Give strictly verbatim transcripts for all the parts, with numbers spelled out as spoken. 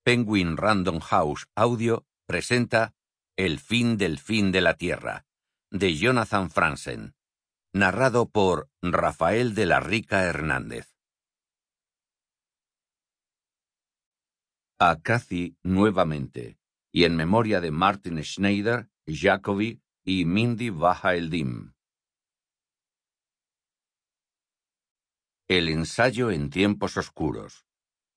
Penguin Random House Audio presenta El fin del fin de la Tierra, de Jonathan Franzen, narrado por Rafael de la Rica Hernández. A Cathy nuevamente, y en memoria de Martin Schneider, Jacobi y Mindy Baha-Eldim. El ensayo en tiempos oscuros.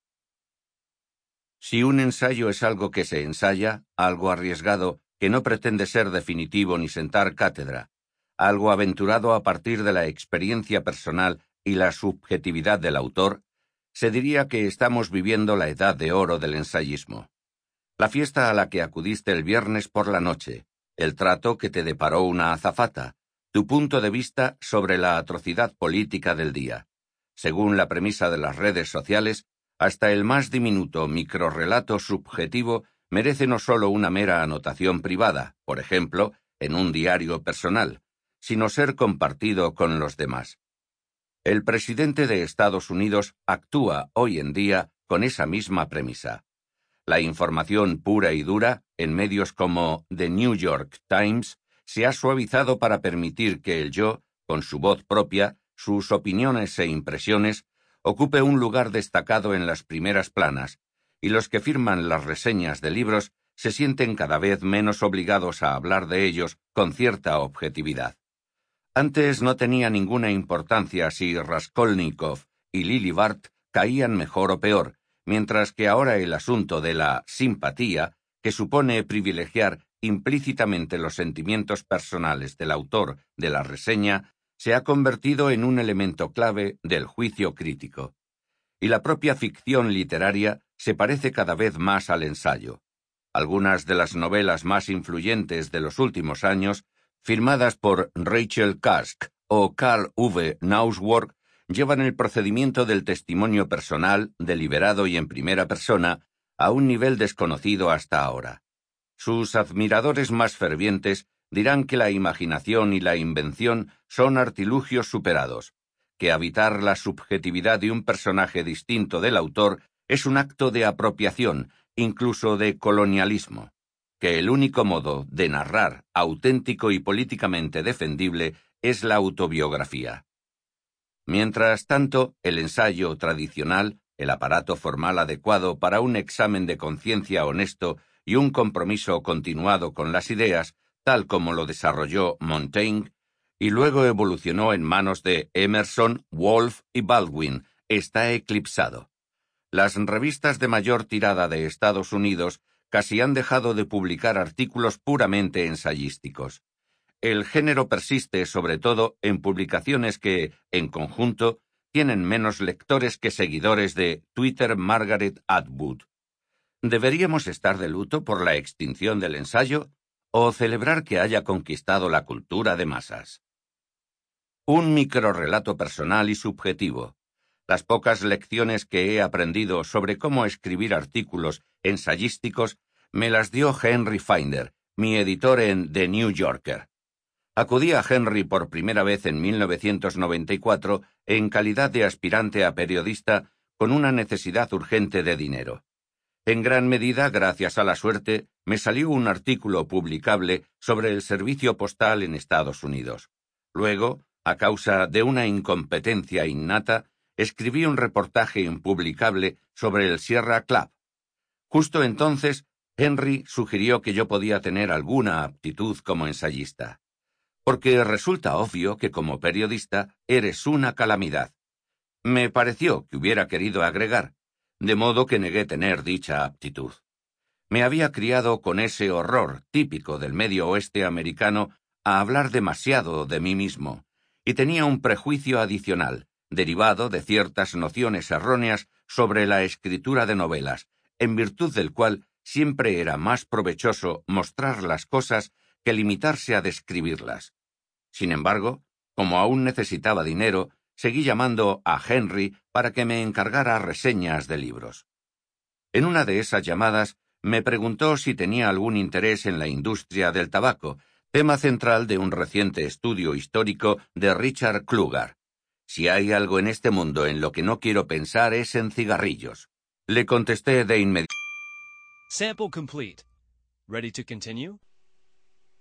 Si un ensayo es algo que se ensaya, algo arriesgado, que no pretende ser definitivo ni sentar cátedra, algo aventurado a partir de la experiencia personal y la subjetividad del autor, se diría que estamos viviendo la edad de oro del ensayismo. La fiesta a la que acudiste el viernes por la noche, el trato que te deparó una azafata, tu punto de vista sobre la atrocidad política del día. Según la premisa de las redes sociales, hasta el más diminuto microrrelato subjetivo merece no solo una mera anotación privada, por ejemplo, en un diario personal, sino ser compartido con los demás. El presidente de Estados Unidos actúa hoy en día con esa misma premisa. La información pura y dura, en medios como The New York Times, se ha suavizado para permitir que el yo, con su voz propia, sus opiniones e impresiones, ocupe un lugar destacado en las primeras planas, y los que firman las reseñas de libros se sienten cada vez menos obligados a hablar de ellos con cierta objetividad. Antes no tenía ninguna importancia si Raskolnikov y Lily Bart caían mejor o peor, mientras que ahora el asunto de la simpatía, que supone privilegiar implícitamente los sentimientos personales del autor de la reseña, se ha convertido en un elemento clave del juicio crítico. Y la propia ficción literaria se parece cada vez más al ensayo. Algunas de las novelas más influyentes de los últimos años, firmadas por Rachel Cusk o Karl Uwe Nausworth, llevan el procedimiento del testimonio personal, deliberado y en primera persona, a un nivel desconocido hasta ahora. Sus admiradores más fervientes dirán que la imaginación y la invención son artilugios superados, que habitar la subjetividad de un personaje distinto del autor es un acto de apropiación, incluso de colonialismo, que el único modo de narrar, auténtico y políticamente defendible, es la autobiografía. Mientras tanto, el ensayo tradicional, el aparato formal adecuado para un examen de conciencia honesto y un compromiso continuado con las ideas, tal como lo desarrolló Montaigne, y luego evolucionó en manos de Emerson, Woolf y Baldwin, está eclipsado. Las revistas de mayor tirada de Estados Unidos casi han dejado de publicar artículos puramente ensayísticos. El género persiste sobre todo en publicaciones que, en conjunto, tienen menos lectores que seguidores de Twitter Margaret Atwood. ¿Deberíamos estar de luto por la extinción del ensayo o celebrar que haya conquistado la cultura de masas? Un microrrelato personal y subjetivo. Las pocas lecciones que he aprendido sobre cómo escribir artículos ensayísticos me las dio Henry Finder, mi editor en The New Yorker. Acudí a Henry por primera vez en mil novecientos noventa y cuatro en calidad de aspirante a periodista con una necesidad urgente de dinero. En gran medida, gracias a la suerte, me salió un artículo publicable sobre el servicio postal en Estados Unidos. Luego, a causa de una incompetencia innata, escribí un reportaje impublicable sobre el Sierra Club. Justo entonces, Henry sugirió que yo podía tener alguna aptitud como ensayista. Porque resulta obvio que como periodista eres una calamidad. Me pareció que hubiera querido agregar, de modo que negué tener dicha aptitud. Me había criado con ese horror típico del medio oeste americano a hablar demasiado de mí mismo, y tenía un prejuicio adicional, derivado de ciertas nociones erróneas sobre la escritura de novelas, en virtud del cual siempre era más provechoso mostrar las cosas que limitarse a describirlas. Sin embargo, como aún necesitaba dinero, seguí llamando a Henry para que me encargara reseñas de libros. En una de esas llamadas me preguntó si tenía algún interés en la industria del tabaco, tema central de un reciente estudio histórico de Richard Kluger. Si hay algo en este mundo en lo que no quiero pensar es en cigarrillos. Le contesté de inmediato. Sample complete. Ready to continue?